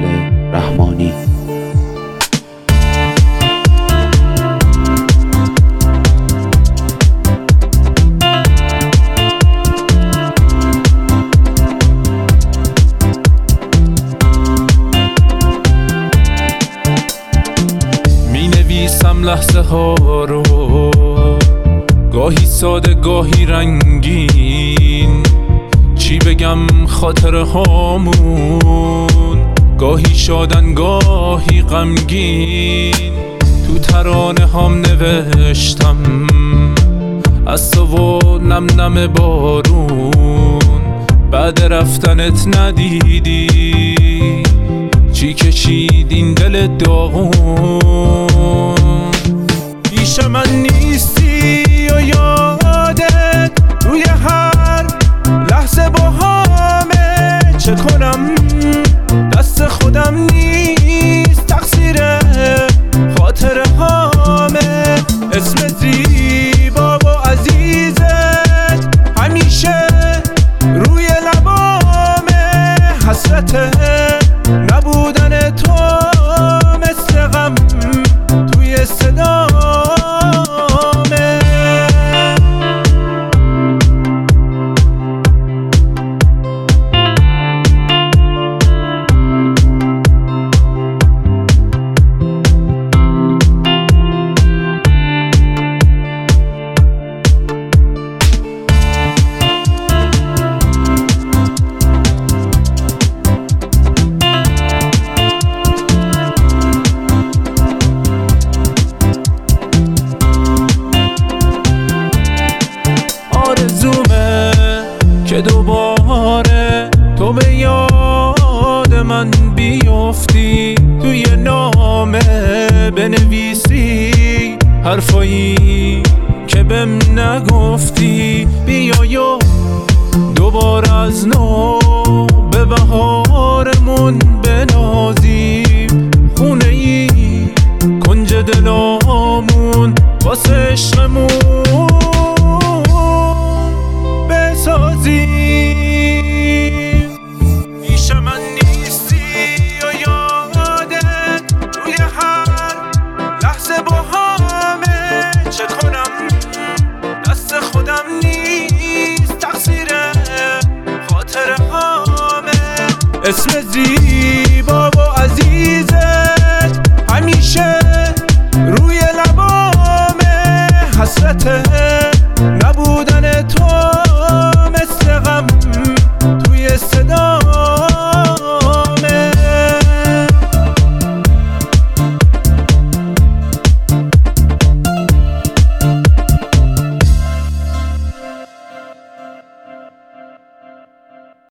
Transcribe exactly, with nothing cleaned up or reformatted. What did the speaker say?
رحمانی. می نویسم لحظه ها رو، گاهی ساده گاهی رنگین، چی بگم خاطره هامون، گاهی شادن گاهی غمگین. تو ترانه هم نوشتم از تو و نم نم بارون، بعد رفتنت ندیدی چی کشید این دل داغون. پیش من نیستی و یادت توی هر لحظه با همه، چه کنم دست خودم نیست، تقصیر خاطر همه. اسم زیبا و عزیزت همیشه روی لبامه، حسرت نبودن تو مثل غم توی صدامه. آرزومه که دوباره تو به یاد من بیفتی، توی نامه بنویسی حرفایی که بهم نگفتی. بیایو دوباره از نو به بهارمون بنازیم، خونه ای کنج دلامون واسه عشقمون بسازیم. پیش من نیستی و یادت توی هر لحظه با همه، چه کنم دست خودم نیست، تقصیر خاطر همه. اسم زیبا و عزیزت همیشه روی لبامه، حسرت نبود